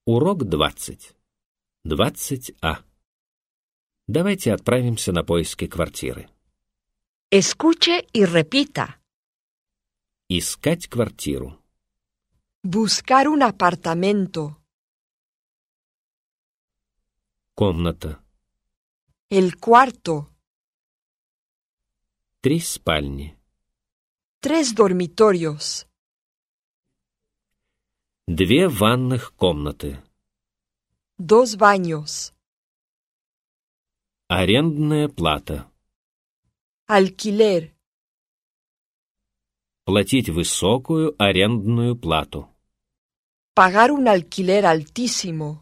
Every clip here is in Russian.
Урок 20. 20А. Давайте отправимся на поиски квартиры. Escuche y repita. Искать квартиру. Buscar un apartamento. Комната. El cuarto. 3 спальни. 3 dormitorios. 2 ванных комнаты. 2 baños. Арендная плата. Alquiler. Платить высокую арендную плату. Pagar un alquiler altísimo.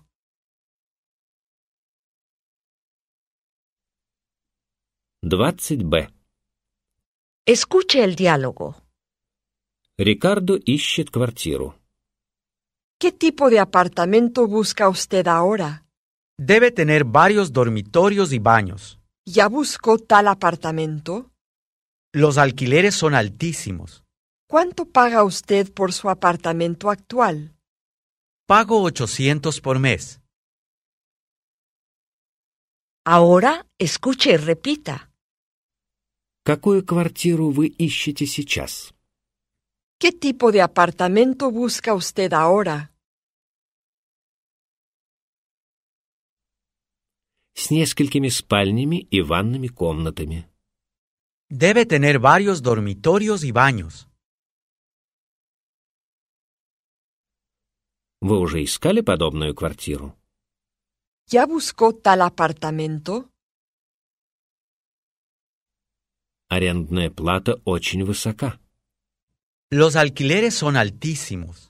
«20Б». Escuche el diálogo. Рикардо ищет квартиру. ¿Qué tipo de apartamento busca usted ahora? Debe tener varios dormitorios y baños. ¿Ya buscó tal apartamento? Los alquileres son altísimos. ¿Cuánto paga usted por su apartamento actual? Pago 800 por mes. Ahora escuche y repita. Какую квартиру вы ищете сейчас? ¿Qué tipo de apartamento busca usted ahora? С несколькими спальнями и ванными комнатами. Debe tener varios dormitorios y baños. Вы уже искали подобную квартиру? ¿Ya buscó tal apartamento? Арендная плата очень высока. Los alquileres son altísimos.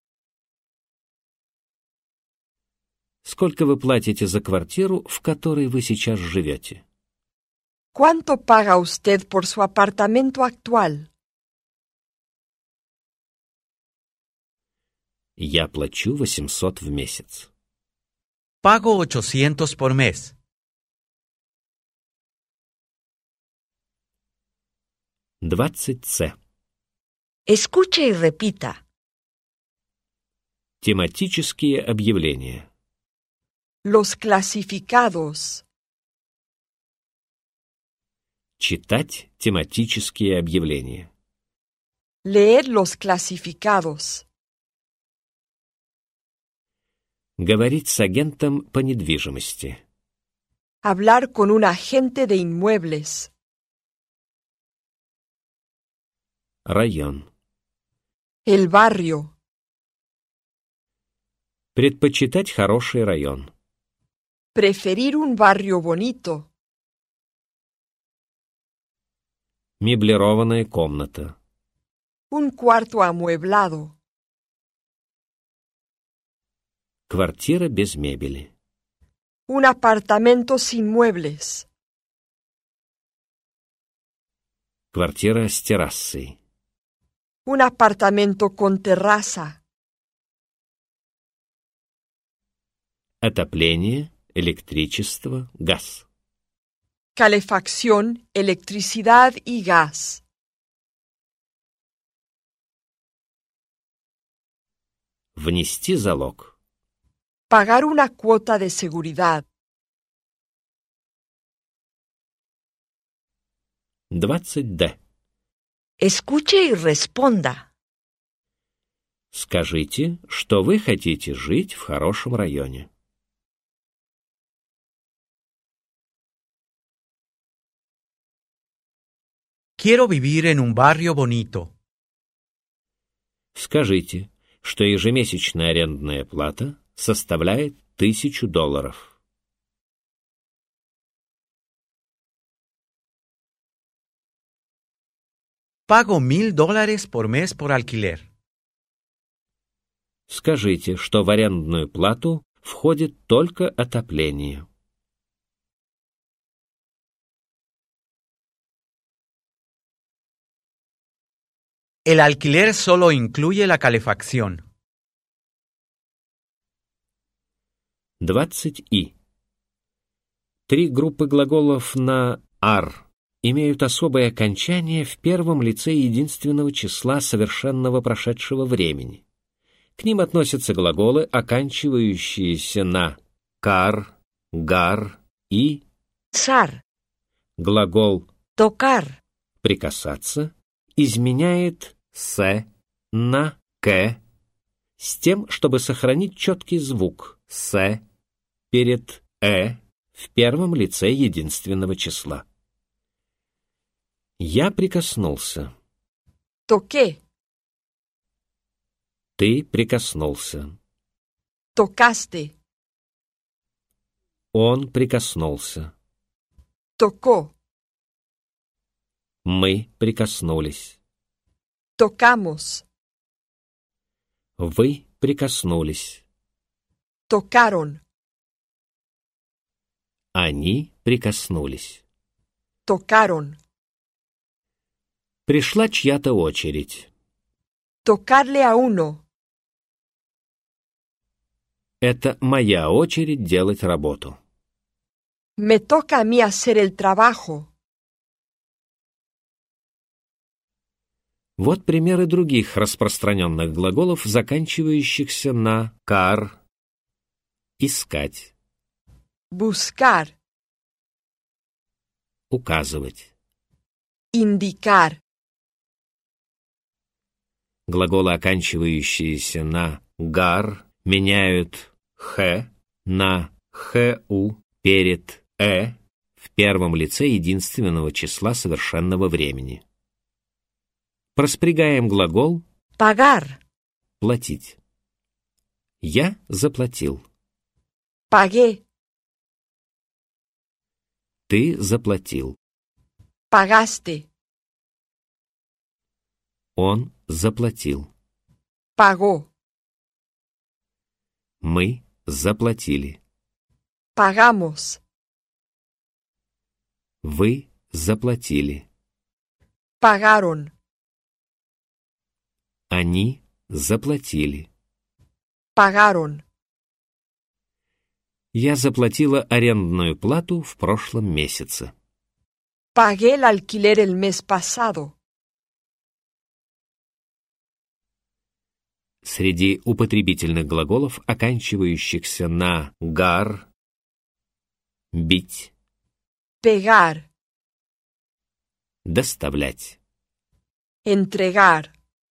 Сколько вы платите за квартиру, в которой вы сейчас живете? ¿Cuánto paga usted por su apartamento actual? Я плачу 800 в месяц. Pago 800 por mes. «20С». Escuche y repita. Тематические объявления. Los clasificados. Читать тематические объявления. Leer los clasificados. Говорить с агентом по недвижимости. Hablar con un agente de inmuebles. Район. El barrio. Предпочитать хороший район. Preferir un barrio bonito. Меблированная комната. Un cuarto amueblado. Квартира без мебели. Un apartamento sin muebles. Квартира с террасой. Un apartamento con terraza. Отопление, электричество, газ. Calefacción, electricidad y gas. Внести залог. Pagar una cuota de seguridad. 20Д. Escuche y responda. Скажите, что вы хотите жить в хорошем районе. Quiero vivir en un barrio bonito. Скажите, что ежемесячная арендная плата составляет $1000. Pago $1000 por mes por alquiler. Скажите, что в арендную плату входит только отопление. El alquiler solo incluye la calefacción. 20И. 3 группы глаголов на «ар» имеют особое окончание в первом лице единственного числа совершенного прошедшего времени. К ним относятся глаголы, оканчивающиеся на «кар», «гар» и sar, глагол tocar, «прикасаться» изменяет «се» на «к» с тем, чтобы сохранить четкий звук «се» перед «э» в первом лице единственного числа. Я прикоснулся. toqué, Ты прикоснулся. tocaste, Он прикоснулся. tocó, Мы прикоснулись. tocamos, Вы прикоснулись. tocaron, Они прикоснулись. tocaron, Пришла чья-то очередь. tocarle a uno, Это моя очередь делать работу. me toca a mí hacer el trabajo. Вот примеры других распространенных глаголов, заканчивающихся на «кар». Искать, Buscar, указывать. indicar, Глаголы, оканчивающиеся на «гар», меняют «х» на «ху» перед «э» в первом лице единственного числа совершенного времени. Проспрягаем глагол pagar, «платить». Я заплатил. pagué, Ты заплатил. pagaste, Он заплатил. pagó, Мы заплатили. pagamos, Вы заплатили. pagaron, Они заплатили. pagaron, Я заплатила арендную плату в прошлом месяце. pagué el alquiler el mes pasado. Среди употребительных глаголов, оканчивающихся на «гар», «бить», Pegar, «доставлять». entregar,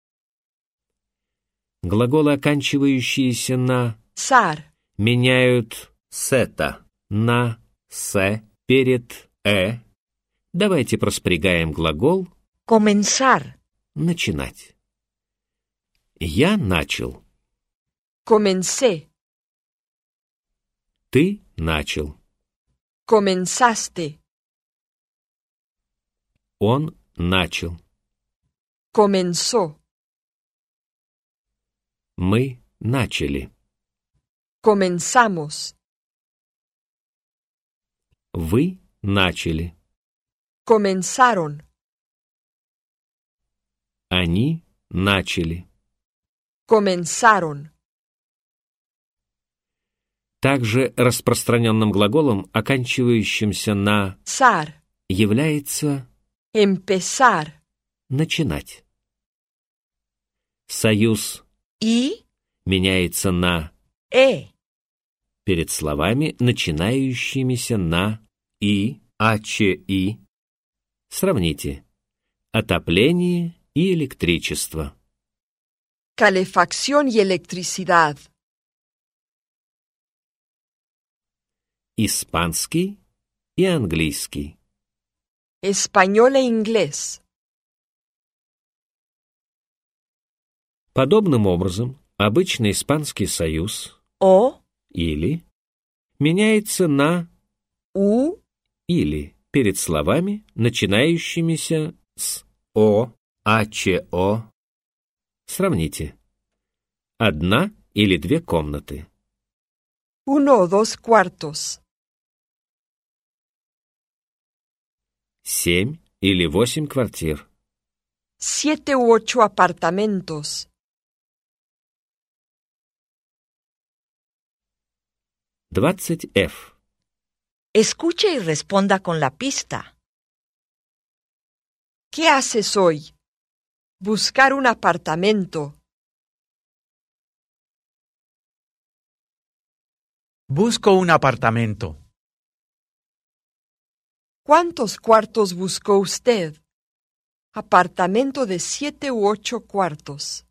Глаголы, оканчивающиеся на sar, меняют «сета» на «се» перед «э». Давайте проспрягаем глагол comenzar, «начинать». Я начал. comencé, Ты начал. comenzaste, Он начал. comenzó, Мы начали. comenzamos, Вы начали. comenzaron, Они начали. comenzaron. Также распространенным глаголом, оканчивающимся на Sar, является empezar, начинать. Союз y, меняется на перед словами, начинающимися на и, и. Сравните. Отопление и электричество. calefacción y electricidad, Испанский и английский. español e inglés. Подобным образом, обычный испанский союз O, или меняется на u, или перед словами, начинающимися с о, о. Сравните. Одна или две комнаты. 1 o 2 cuartos, 7 или 8 квартир. 7 u 8 apartamentos. F. Escuche y responda con la pista. ¿Qué haces hoy? Buscar un apartamento. Busco un apartamento. ¿Cuántos cuartos buscó usted? Apartamento de 7 u 8 cuartos.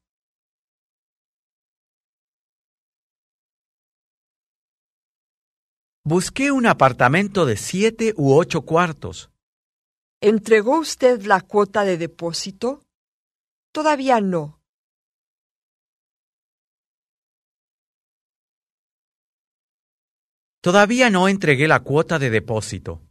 Busqué un apartamento de 7 u 8 cuartos. ¿Entregó usted la cuota de depósito? Todavía no. Todavía no entregué la cuota de depósito.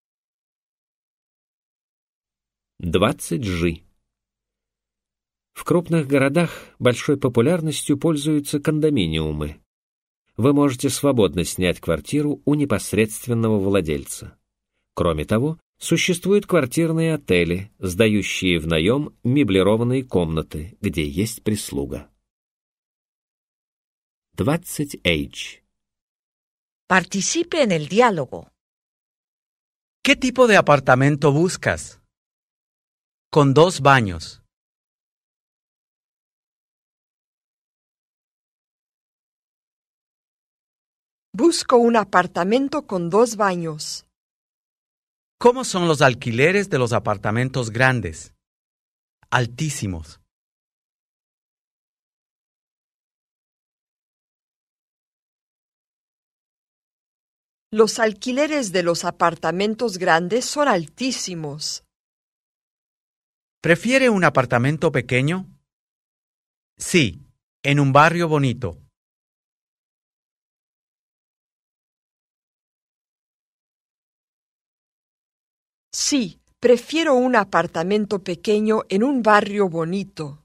20G. В крупных городах большой популярностью пользуются кондоминиумы. Вы можете свободно снять квартиру у непосредственного владельца. Кроме того, существуют квартирные отели, сдающие в наем меблированные комнаты, где есть прислуга. 20H. Participe en el diálogo. ¿Qué tipo de apartamento buscas? Con 2 baños. Busco un apartamento con 2 baños. ¿Cómo son los alquileres de los apartamentos grandes? Altísimos. Los alquileres de los apartamentos grandes son altísimos. ¿Prefiere un apartamento pequeño? Sí, en un barrio bonito. Sí, prefiero un apartamento pequeño en un barrio bonito.